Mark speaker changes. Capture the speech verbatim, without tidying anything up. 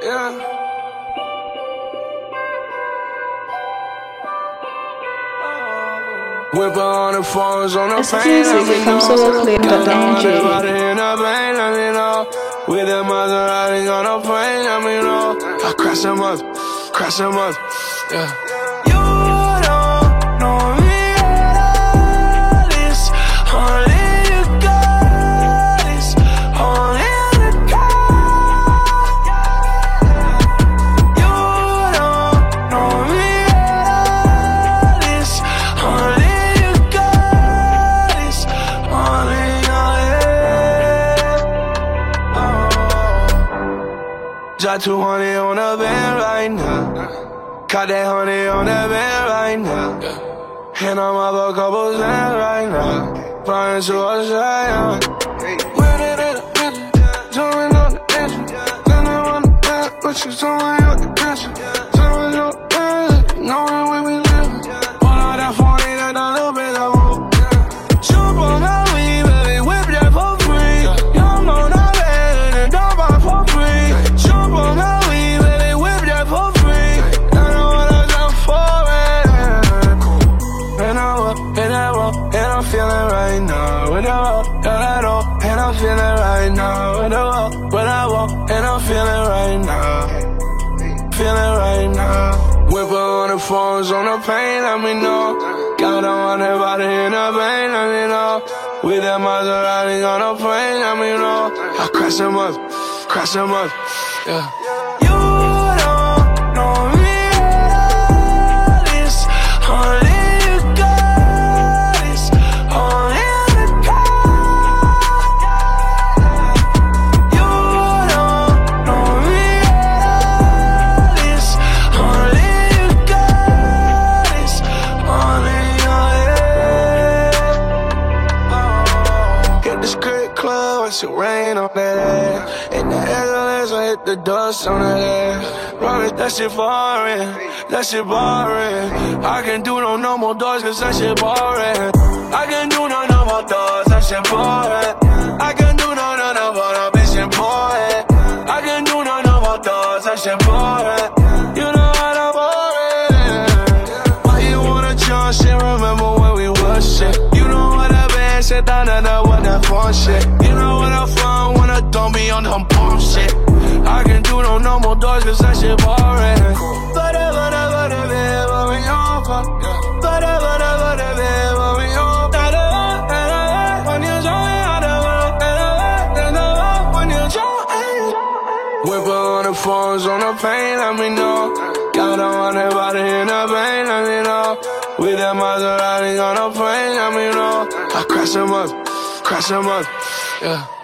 Speaker 1: yeah. Whip on the phones on the pain, let me know. Got nobody in the pain, let me know. With the Maserati on the plane, let me know. I crash them up, crash them up, yeah. You don't know me at all. It's only you got this, only the car. You don't know me at all. It's only you got this, only your head. Oh. Drop two hundred on the bed right now. Caught that honey on that bed right now. And I'm up a couple cents right now. Flying suicide. When it is, jumping on the engine. Then I want to back, but you told me you're the passion. Telling your bed, knowing where we live. Pull out that forty, that little bit of hope. Jump on my weed, baby, whip that for free. Young on that bed, and don't buy for free. Jump on my weed, baby, whip that for free. And I'm feeling right now, when I walk, and I know, and I'm feeling right now, when I walk, when I walk, and I'm feeling right now, feeling right now. Whip on the phones on the pain, let me know. Got on everybody in the pain, let me know. With that Maserati on the plane, let me know. I crash them up, crash them up, yeah. You don't know me at all, it's only it rain on that ass. In the ambulance, I hit the dust on that ass. Running, that shit foreign, that shit boring. I can't do no no more doors, cause that shit boring. I can't do no no more doors, that shit boring. I can't do no no no more, that bitch shit boring. I can't do no no more doors, that shit boring. You know how I'm boring. Why you wanna jump shit, remember when we was shit. You know what I been shit, down there, that what that fun shit. You know what I'm from when I don't be on them bomb shit. I can do no no more doors, cause that shit boring. Whatever, whatever, whatever, we on fuck. Whatever, whatever, whatever, we on. When you're showing out the world, when you're showing. Whip on the phones on the pain, let me know. Got on everybody in the pain, let me know. With that Maserati on the plane, let me know. I crash them up, crash them up, yeah.